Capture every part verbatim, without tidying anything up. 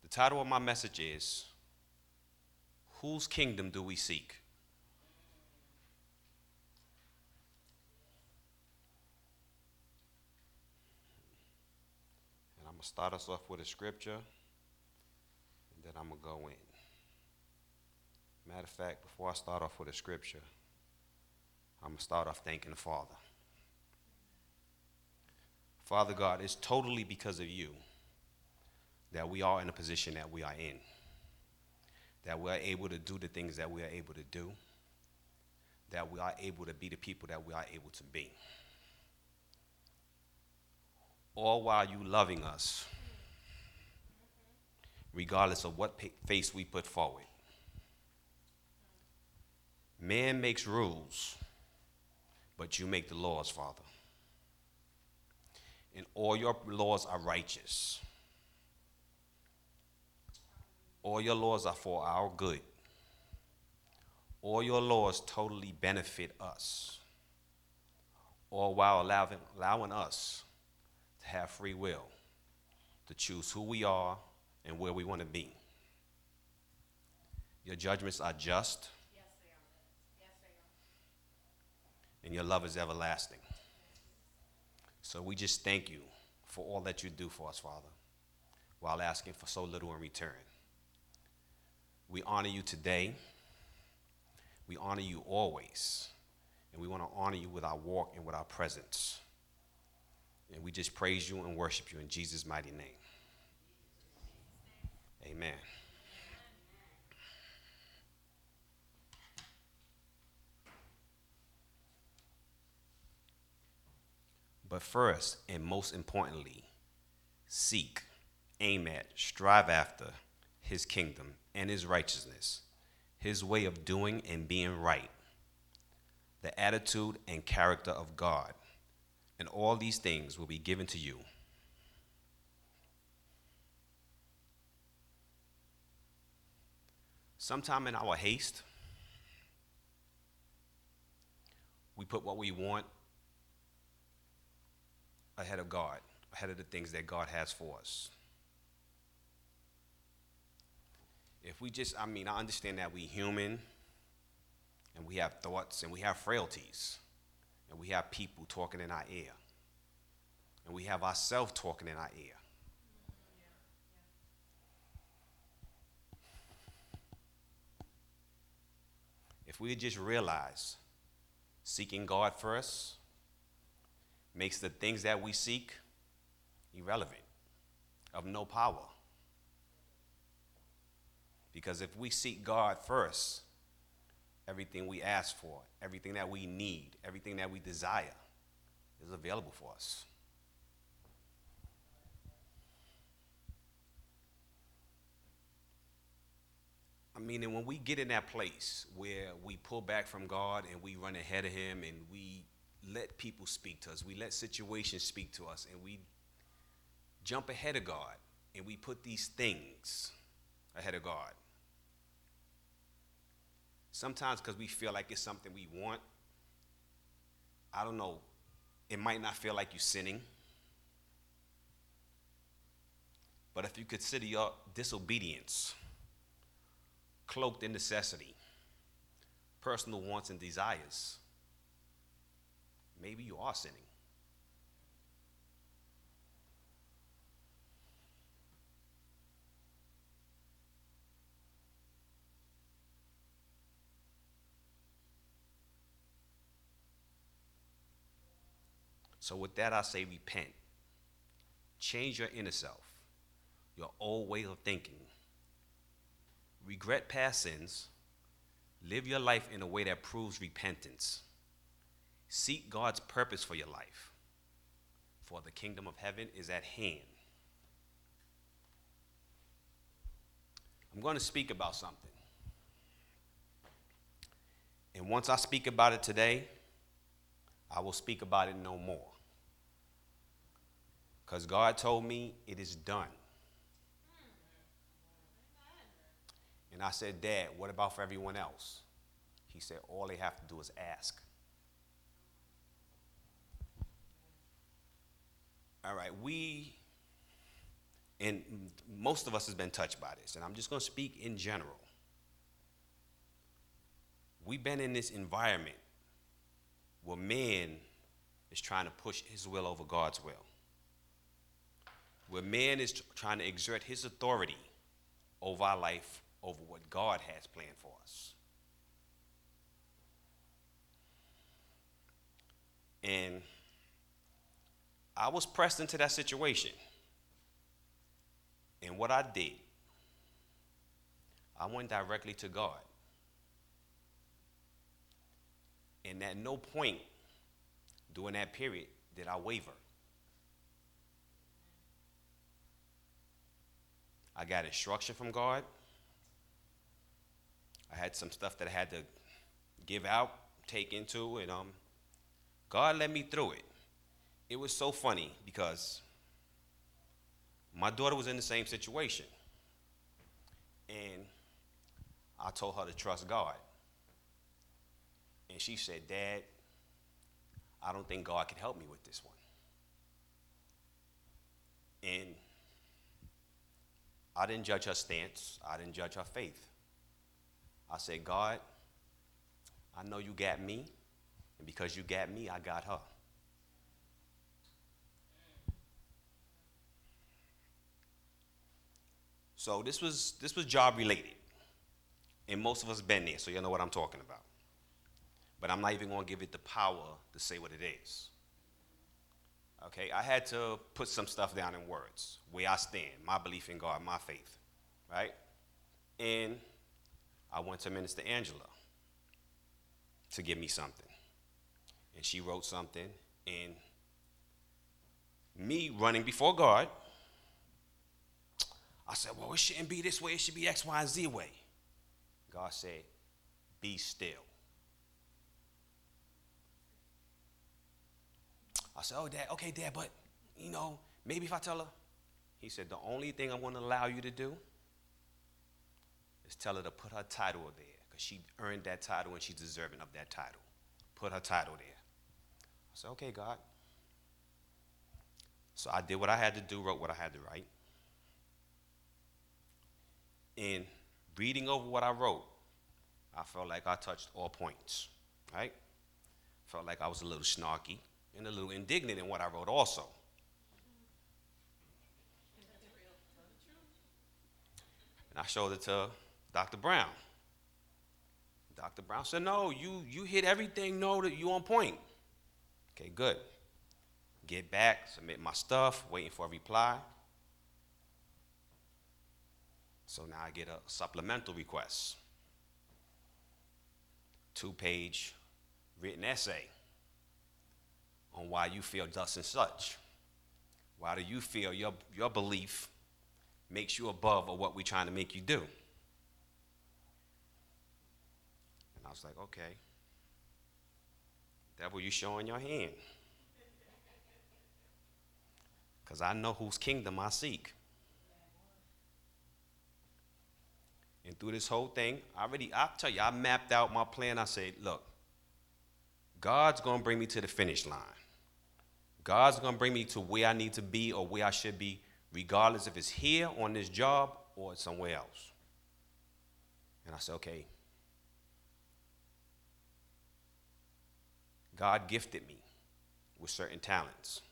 title of my message is, Whose Kingdom Do We Seek? And I'm going to start us off with a scripture, and then I'm going to go in. Matter of fact, before I start off with a scripture, I'm going to start off thanking the Father. Father God, it's totally because of you that we are in the position that we are in, that we are able to do the things that we are able to do, that we are able to be the people that we are able to be. All while you loving us, regardless of what face we put forward. Man makes rules, but you make the laws, Father. And all your laws are righteous. All your laws are for our good. All your laws totally benefit us, all while allowing, allowing us to have free will to choose who we are and where we want to be. Your judgments are just. Yes, they are. Yes, they are. And your love is everlasting. So we just thank you for all that you do for us, Father, while asking for so little in return. We honor you today. We honor you always. And we want to honor you with our walk and with our presence. And we just praise you and worship you in Jesus' mighty name. Amen. But first, and most importantly, seek, aim at, strive after his kingdom and his righteousness, his way of doing and being right, the attitude and character of God, and all these things will be given to you. Sometime in our haste, we put what we want ahead of God, ahead of the things that God has for us. If we just, I mean, I understand that we human, and we have thoughts, and we have frailties, and we have people talking in our ear, and we have ourselves talking in our ear. If we just realize seeking God first makes the things that we seek irrelevant, of no power. Because if we seek God first, everything we ask for, everything that we need, everything that we desire is available for us. I mean, and when we get in that place where we pull back from God and we run ahead of him and we let people speak to us, we let situations speak to us, and we jump ahead of God and we put these things ahead of God. Sometimes because we feel like it's something we want. I don't know, it might not feel like you're sinning. But if you consider your disobedience cloaked in necessity, personal wants and desires, maybe you are sinning. So with that, I say repent. Change your inner self, your old way of thinking. Regret past sins. Live your life in a way that proves repentance. Seek God's purpose for your life, for the kingdom of heaven is at hand. I'm going to speak about something. And once I speak about it today, I will speak about it no more. Because God told me it is done. And I said, Dad, what about for everyone else? He said, all they have to do is ask. All right, we and most of us has been touched by this, and I'm just going to speak in general. We've been in this environment where man is trying to push his will over God's will, where man is tr- trying to exert his authority over our life, over what God has planned for us. And I was pressed into that situation. And what I did, I went directly to God. And at no point during that period did I waver. I got instruction from God. I had some stuff that I had to give out, take into, and um, God led me through it. It was so funny because my daughter was in the same situation. And I told her to trust God. And she said, Dad, I don't think God can help me with this one. And I didn't judge her stance. I didn't judge her faith. I said, God, I know you got me, and because you got me, I got her. So this was this was job related, and most of us been there, so you know what I'm talking about. But I'm not even going to give it the power to say what it is. Okay, I had to put some stuff down in words, where I stand, my belief in God, my faith, right? And I went to Minister Angela to give me something. And she wrote something, and me running before God, I said, well, it shouldn't be this way, it should be X, Y, and Z way. God said, be still. I said, oh, Dad, okay, Dad, but, you know, maybe if I tell her. He said, the only thing I'm going to allow you to do is tell her to put her title there, because she earned that title and she's deserving of that title. Put her title there. I said, okay, God. So I did what I had to do, wrote what I had to write. In reading over what I wrote, I felt like I touched all points, right? Felt like I was a little snarky and a little indignant in what I wrote also. And I showed it to Doctor Brown. Doctor Brown said, no, you you hit everything, no, that you on point. Okay, good. Get back, submit my stuff, waiting for a reply. So now I get a supplemental request. Two-page written essay on why you feel thus and such. Why do you feel your, your belief makes you above of what we're trying to make you do? And I was like, okay. Devil, you showing your hand. Because I know whose kingdom I seek. And through this whole thing, I already, I'll tell you, I mapped out my plan. I said, look, God's going to bring me to the finish line. God's going to bring me to where I need to be or where I should be, regardless if it's here on this job or it's somewhere else. And I said, okay. God gifted me with certain talents.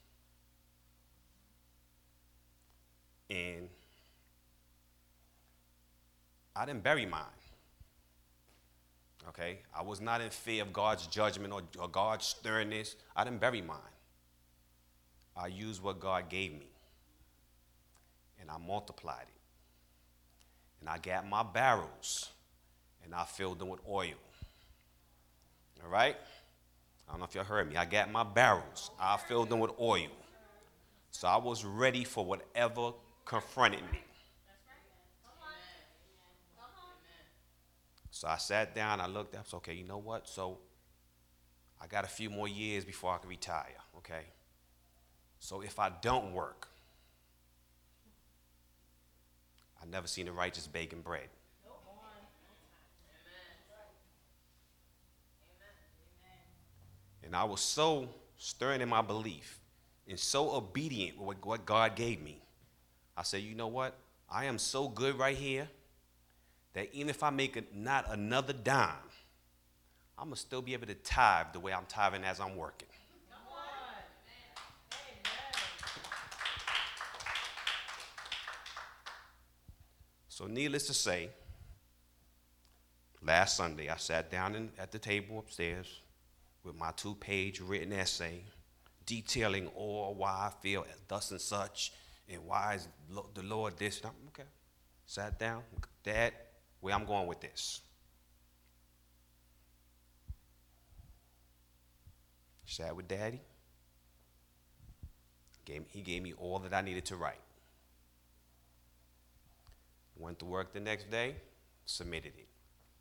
And I didn't bury mine. Okay? I was not in fear of God's judgment or, or God's sternness. I didn't bury mine. I used what God gave me. And I multiplied it. And I got my barrels and I filled them with oil. All right? I don't know if y'all heard me. I got my barrels. I filled them with oil. So I was ready for whatever confronted me. So I sat down, I looked up, so, okay, you know what? So I got a few more years before I can retire, okay? So if I don't work, I've never seen the righteous baking bread. And I was so stern in my belief and so obedient with what God gave me. I said, you know what? I am so good right here that even if I make it not another dime, I'm going to still be able to tithe the way I'm tithing as I'm working. So needless to say, last Sunday I sat down in, at the table upstairs with my two-page written essay detailing all why I feel thus and such and why is the Lord this. And I'm, okay. Sat down, Dad, where I'm going with this. Sat with Daddy. Gave, he gave me all that I needed to write. Went to work the next day, submitted it.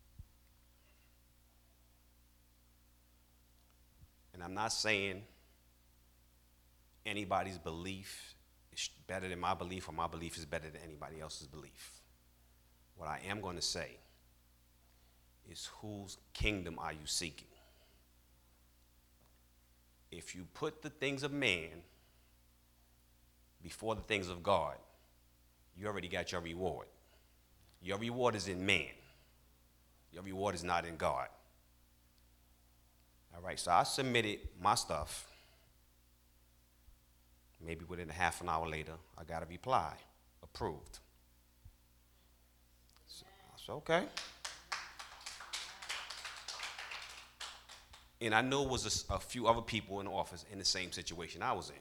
And I'm not saying anybody's belief is better than my belief or my belief is better than anybody else's belief. What I am going to say is, whose kingdom are you seeking? If you put the things of man before the things of God, you already got your reward. Your reward is in man. Your reward is not in God. All right, so I submitted my stuff. Maybe within a half an hour later, I got a reply, approved. So I said, okay. And I knew it was a, a few other people in the office in the same situation I was in.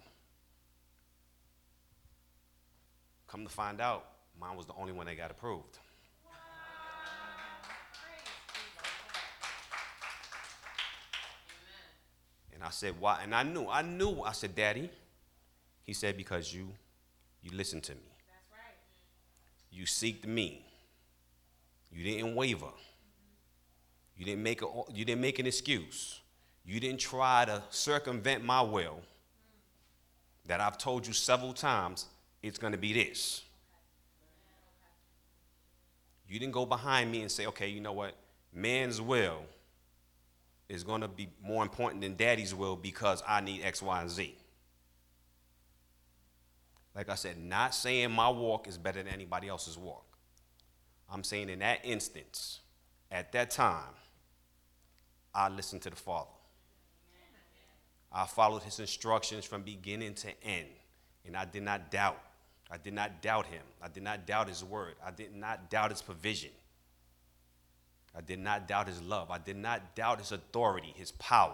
Come to find out, mine was the only one that got approved. And I said, why? And I knew, I knew, I said, Daddy, he said, because you, you listened to me. That's right. You seeked me. You didn't waver. You didn't make a, you didn't make an excuse. You didn't try to circumvent my will that I've told you several times it's going to be this. You didn't go behind me and say, okay, you know what? Man's will is going to be more important than Daddy's will because I need X, Y, and Z. Like I said, not saying my walk is better than anybody else's walk. I'm saying in that instance, at that time, I listened to the Father. I followed his instructions from beginning to end, and I did not doubt. I did not doubt him. I did not doubt his word. I did not doubt his provision. I did not doubt his love. I did not doubt his authority, his power.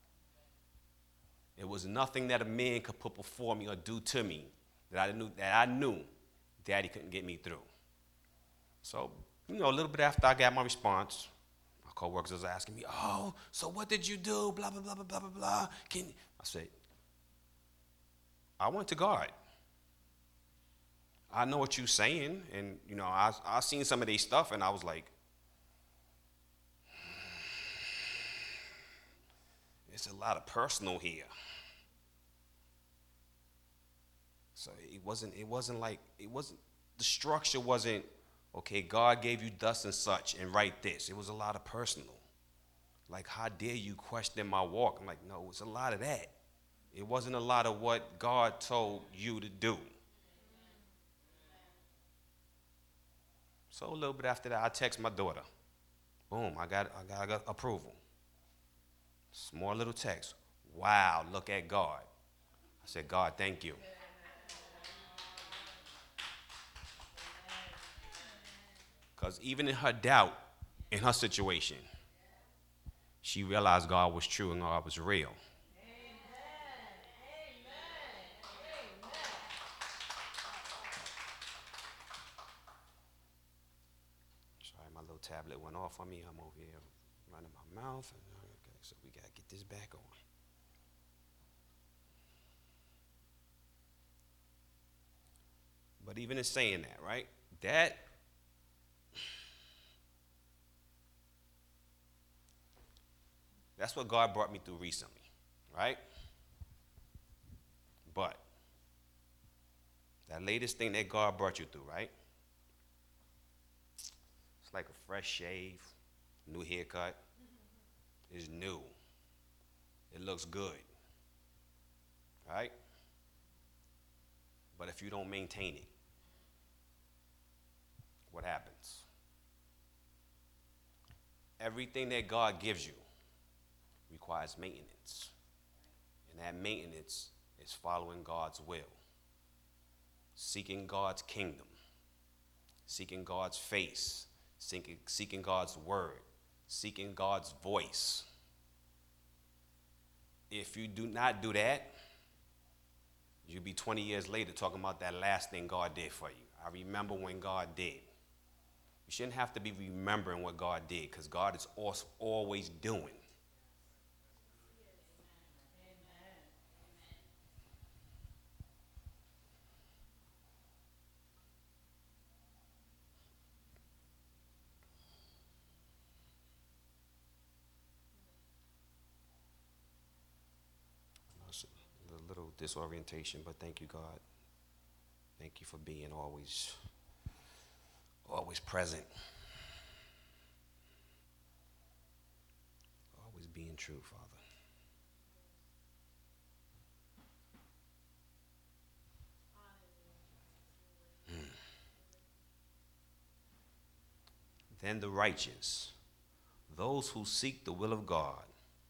It was nothing that a man could put before me or do to me that I knew that I knew Daddy couldn't get me through. So, you know, a little bit after I got my response, my coworkers was asking me, "Oh, so what did you do? Blah blah blah blah blah blah blah." Can you? I said, I went to God. I know what you're saying, and you know, I I seen some of these stuff, and I was like, it's a lot of personal here. So it wasn't. It wasn't like it wasn't. The structure wasn't okay. God gave you thus and such, and write this. It was a lot of personal. Like, how dare you question my walk? I'm like, no, it's a lot of that. It wasn't a lot of what God told you to do. So a little bit after that, I text my daughter. Boom, I got, I got, I got approval. Small little text. Wow, look at God. I said, God, thank you. Because even in her doubt, in her situation, she realized God was true and God was real. Sorry, my little tablet went off on me. I'm over here running my mouth. Okay, so we got to get this back on. But even in saying that, right, that that's what God brought me through recently, right? But that latest thing that God brought you through, right? It's like a fresh shave, new haircut. It's new. It looks good, right? But if you don't maintain it, what happens? Everything that God gives you requires maintenance. And that maintenance is following God's will, seeking God's kingdom, seeking God's face, seeking, seeking God's word, seeking God's voice. If you do not do that, you'll be twenty years later talking about that last thing God did for you. I remember when God did. You shouldn't have to be remembering what God did, because God is always doing. It's a little disorientation, but thank you, God. Thank you for being always, always present. Always being true, Father. Mm. Then the righteous, those who seek the will of God,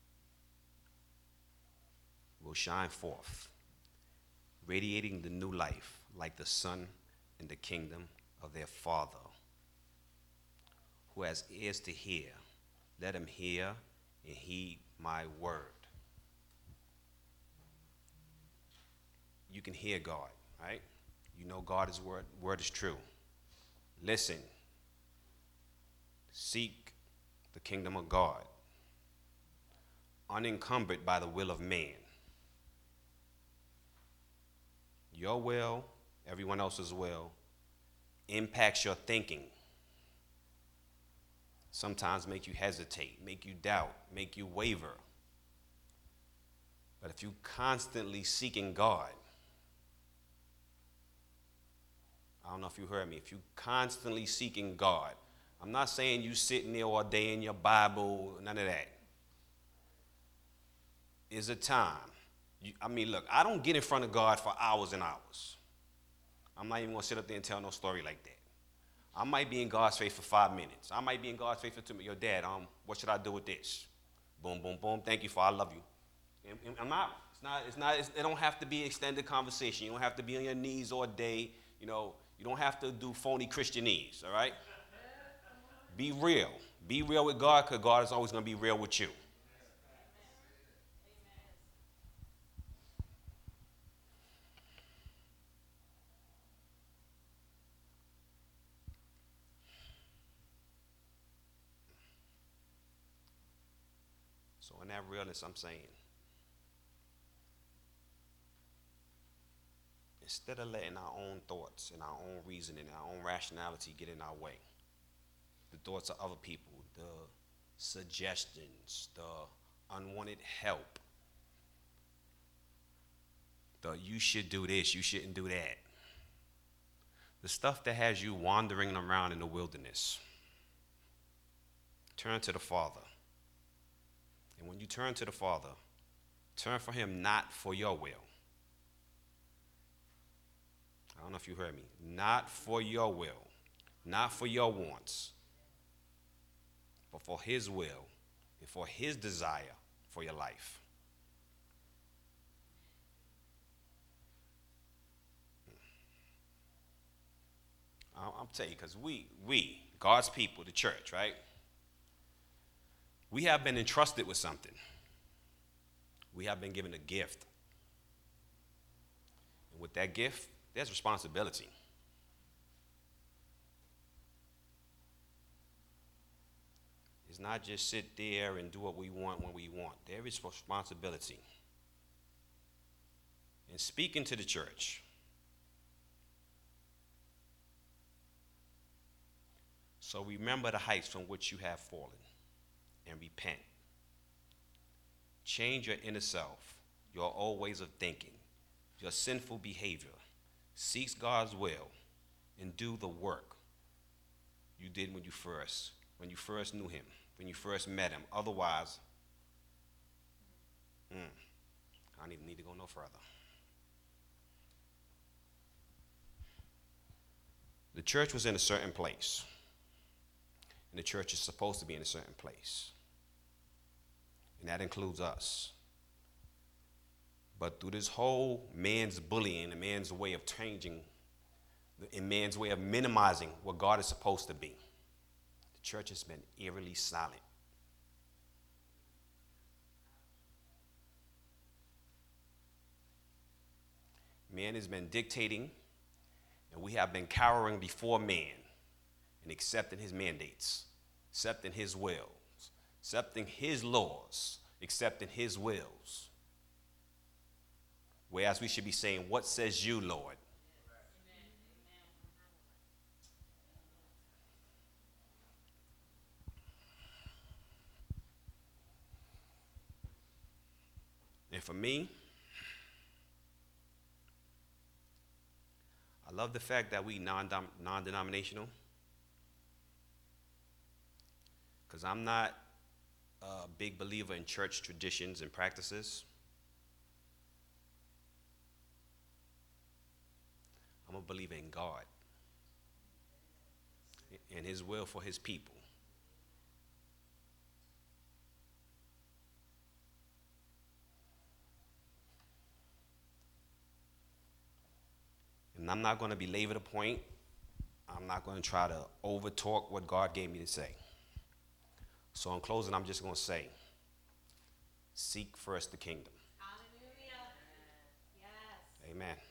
will shine forth, radiating the new life like the sun in the kingdom of their Father. Who has ears to hear, let him hear and heed my word. You can hear God, right? You know God's word, word is true. Listen. Seek the kingdom of God, unencumbered by the will of man. Your will, everyone else's will, impacts your thinking. Sometimes make you hesitate, make you doubt, make you waver. But if you constantly seeking God, I don't know if you heard me, if you constantly seeking God, I'm not saying you sitting there all day in your Bible, none of that. Is a time. You, I mean, look, I don't get in front of God for hours and hours. I'm not even going to sit up there and tell no story like that. I might be in God's face for five minutes. I might be in God's face for two minutes. Your dad, um, what should I do with this? Boom, boom, boom. Thank you, for I love you. And, and I'm not. It's not. It's not. It's, it don't have to be extended conversation. You don't have to be on your knees all day. You know. You don't have to do phony Christianese. All right. Be real. Be real with God, because God is always going to be real with you. So in that realness, I'm saying, instead of letting our own thoughts and our own reasoning and our own rationality get in our way, the thoughts of other people, the suggestions, the unwanted help, the you should do this, you shouldn't do that, the stuff that has you wandering around in the wilderness, turn to the Father. And when you turn to the Father, turn for him, not for your will. I don't know if you heard me. Not for your will, not for your wants, but for his will and for his desire for your life. I'm telling you, because we, we, God's people, the church, right? We have been entrusted with something. We have been given a gift. And with that gift, there's responsibility. It's not just sit there and do what we want when we want. There is responsibility. And speaking to the church, so remember the heights from which you have fallen and repent. Change your inner self, your old ways of thinking, your sinful behavior. Seek God's will and do the work you did when you first, when you first knew him, when you first met him. Otherwise, mm, I don't even need to go no further. The The church was in a certain place, and the church is supposed to be in a certain place, and that includes us. But through this whole man's bullying and man's way of changing, and man's way of minimizing what God is supposed to be, the church has been eerily silent. Man has been dictating, and we have been cowering before man and accepting his mandates, accepting his wills, accepting his laws, accepting his wills. Whereas we should be saying, what says you, Lord? And for me, I love the fact that we non non-denominational, because I'm not a big believer in church traditions and practices. I'm a believer in God and his will for his people. And I'm not going to belabor the point. I'm not going to try to overtalk what God gave me to say. So in closing, I'm just going to say, seek first the kingdom. Hallelujah. Yes. Amen.